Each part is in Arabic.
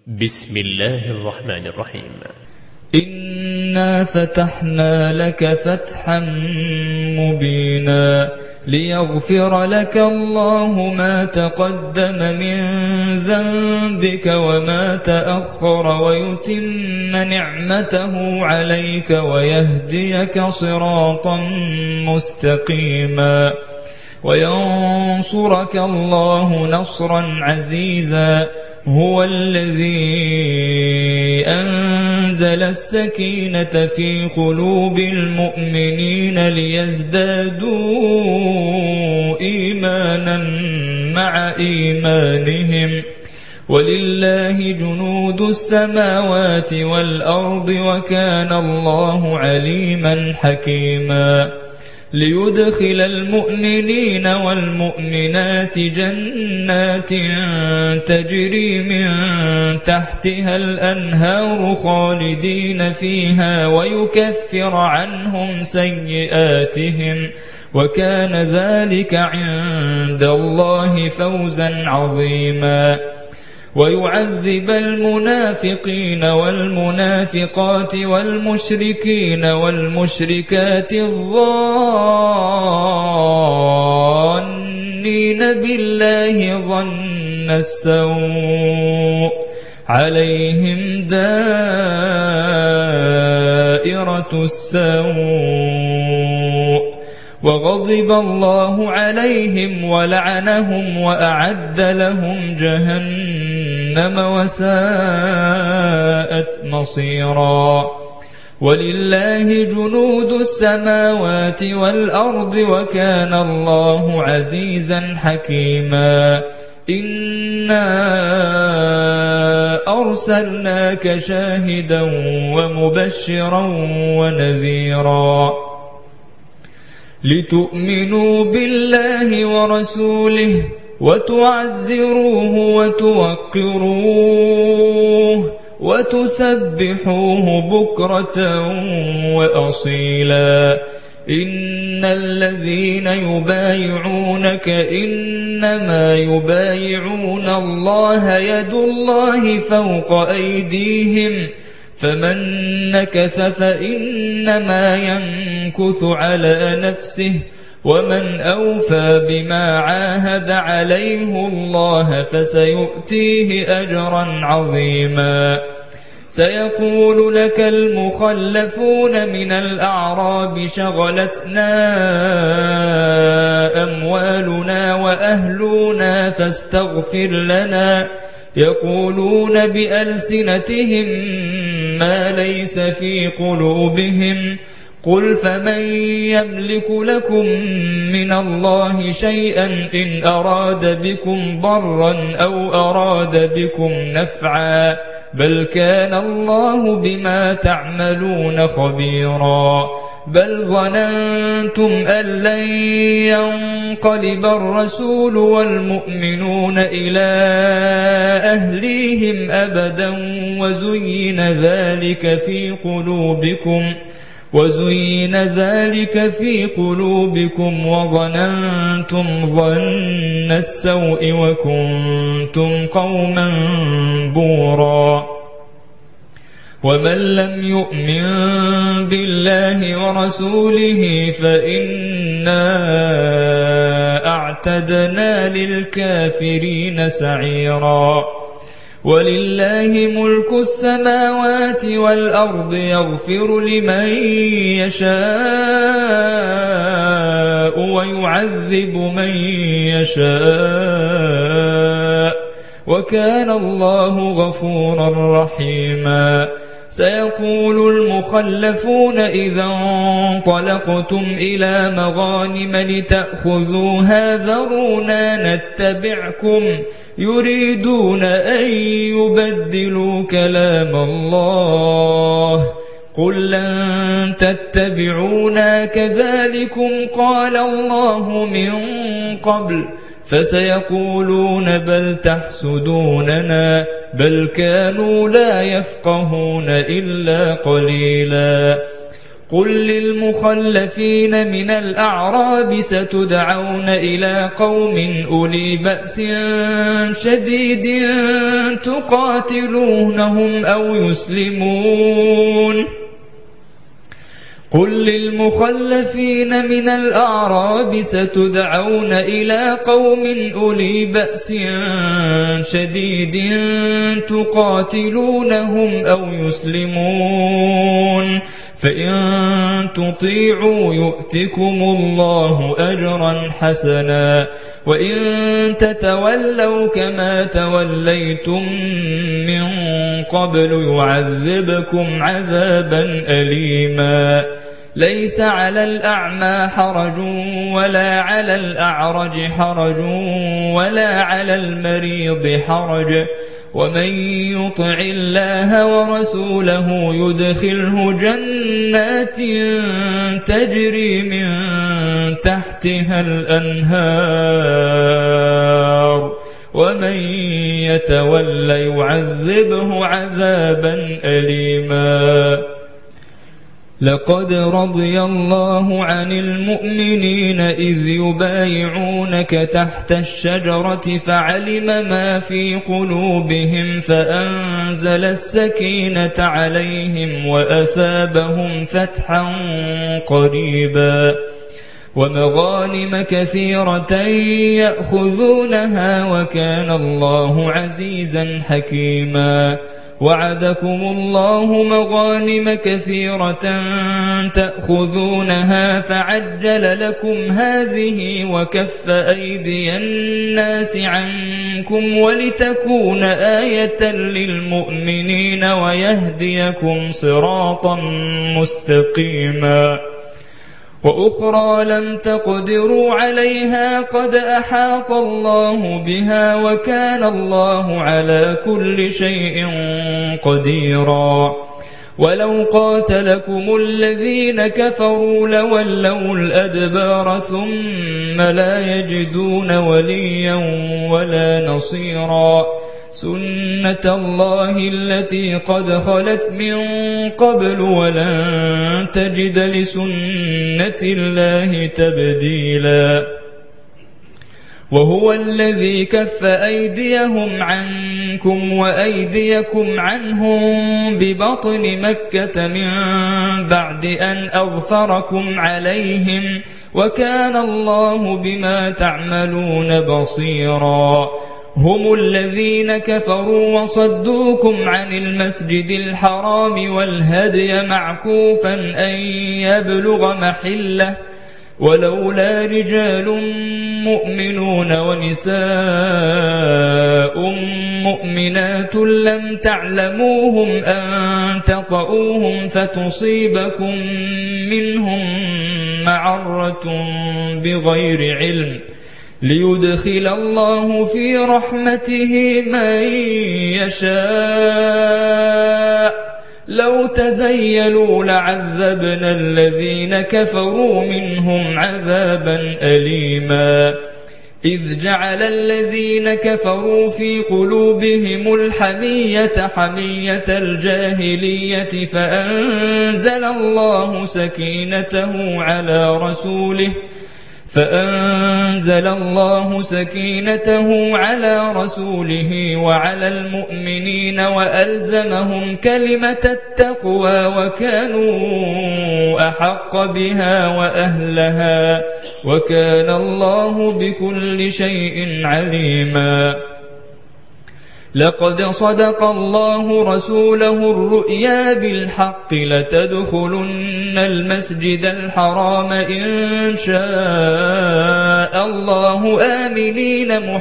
بسم الله الرحمن الرحيم. إنا فتحنا لك فتحا مبينا ليغفر لك الله ما تقدم من ذنبك وما تأخر ويتم نعمته عليك ويهديك صراطا مستقيما وينصرك الله نصرا عزيزا. هو الذي أنزل السكينة في قلوب المؤمنين ليزدادوا إيمانا مع إيمانهم ولله جنود السماوات والأرض وكان الله عليما حكيما. ليدخل المؤمنين والمؤمنات جنات تجري من تحتها الأنهار خالدين فيها ويكفر عنهم سيئاتهم وكان ذلك عند الله فوزا عظيما. ويعذب المنافقين والمنافقات والمشركين والمشركات الظانين بالله ظن السوء عليهم دائرة السوء وغضب الله عليهم ولعنهم وأعد لهم جهنم وساءت مصيرا. ولله جنود السماوات والأرض وكان الله عزيزا حكيما. إنا أرسلناك شاهدا ومبشرا ونذيرا لتؤمنوا بالله ورسوله وتعزروه وتوقروه وتسبحوه بكرة وأصيلا. إن الذين يبايعونك إنما يبايعون الله يد الله فوق أيديهم فمن نكث فإنما ينكث على نفسه ومن أوفى بما عاهد عليه الله فسيؤتيه أجرا عظيما. سيقول لك المخلفون من الأعراب شغلتنا أموالنا وأهلنا فاستغفر لنا يقولون بألسنتهم ما ليس في قلوبهم قل فمن يملك لكم من الله شيئا إن أراد بكم ضرا أو أراد بكم نفعا بل كان الله بما تعملون خبيرا. بل ظننتم أن لن ينقلب الرسول والمؤمنون إلى أهليهم أبدا وزين ذلك في قلوبكم وظننتم ظن السوء وكنتم قوما بورا. ومن لم يؤمن بالله ورسوله فإنا أعتدنا للكافرين سعيرا. ولله ملك السماوات والأرض يغفر لمن يشاء ويعذب من يشاء وكان الله غفورا رحيما. سيقول المخلفون إذا انطلقتم إلى مغانم لتأخذوها ذرونا نتبعكم يريدون أن يبدلوا كلام الله قل لن تتبعونا كذلكم قال الله من قبل فسيقولون بل تحسدوننا بل كانوا لا يفقهون إلا قليلا. قل للمخلفين من الأعراب ستدعون إلى قوم أولي بأس شديد تقاتلونهم أو يسلمون قل للمخلفين من الأعراب ستدعون إلى قوم أولي بأس شديد تقاتلونهم أو يسلمون فإن تطيعوا يؤتكم الله أجرا حسنا وإن تتولوا كما توليتم من قبل يعذبكم عذابا أليما ليس على الأعمى حرج ولا على الأعرج حرج ولا على المريض حرج ومن يطع الله ورسوله يدخله جنات تجري من تحتها الأنهار ومن يتول يعذبه عذابا أليما لقد رضي الله عن المؤمنين إذ يبايعونك تحت الشجرة فعلم ما في قلوبهم فأنزل السكينة عليهم وأثابهم فتحا قريبا ومغانم كثيرة يأخذونها وكان الله عزيزا حكيما وعدكم الله مغانم كثيرة تأخذونها فعجل لكم هذه وكف أيدي الناس عنكم ولتكون آية للمؤمنين ويهديكم صراطا مستقيما وأخرى لم تقدروا عليها قد أحاط الله بها وكان الله على كل شيء قديرا ولو قاتلكم الذين كفروا لولوا الأدبار ثم لا يجدون وليا ولا نصيرا سنة الله التي قد خلت من قبل ولن تجد لسنة الله تبديلا وهو الذي كف أيديهم عنكم وأيديكم عنهم ببطن مكة من بعد أن أظفركم عليهم وكان الله بما تعملون بصيرا هم الذين كفروا وصدوكم عن المسجد الحرام والهدي معكوفا أن يبلغ محله ولولا رجال مؤمنون ونساء مؤمنات لم تعلموهم أن تطؤوهم فتصيبكم منهم معرة بغير علم ليدخل الله في رحمته من يشاء لو تزيلوا لعذبنا الذين كفروا منهم عذابا أليما إذ جعل الذين كفروا في قلوبهم الحمية حمية الجاهلية فأنزل الله سكينته على رسوله وعلى المؤمنين وألزمهم كلمة التقوى وكانوا أحق بها وأهلها وكان الله بكل شيء عليما لقد صدق الله رسوله الرؤيا بالحق لتدخلن المسجد الحرام إن شاء الله آمنين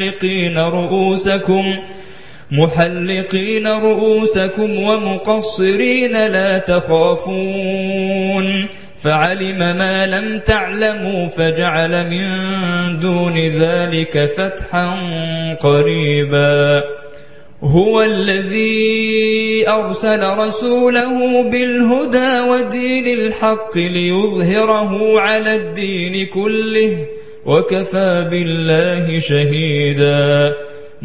محلقين رؤوسكم ومقصرين لا تخافون فعلم ما لم تعلموا فجعل من دون ذلك فتحا قريبا هو الذي أرسل رسوله بالهدى ودين الحق ليظهره على الدين كله وكفى بالله شهيدا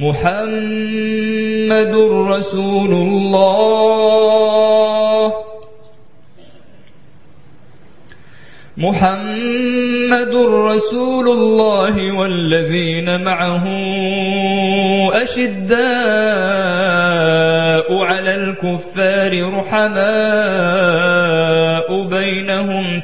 محمد رسول الله محمد رسول الله والذين معه أشداء على الكفار رحماء بينهم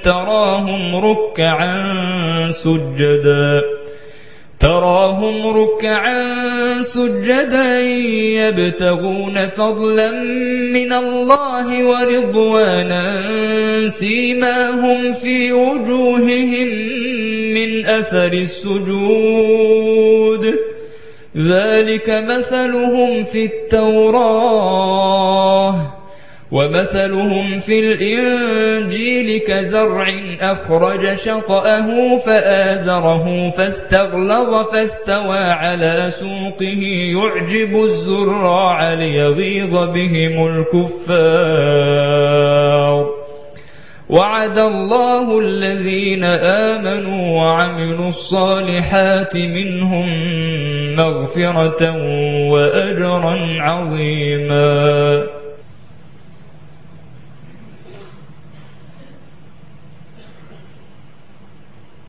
تراهم ركعا سجدا يبتغون فضلا من الله ورضوانا سيماهم في وجوههم من أثر السجود ذلك مثلهم في التوراة ومثلهم في الإنجيل كزرع أخرج شطأه فآزره فاستغلظ فاستوى على سوقه يعجب الزراع ليغيظ بهم الكفار وعد الله الذين آمنوا وعملوا الصالحات منهم مغفرة وأجرا عظيما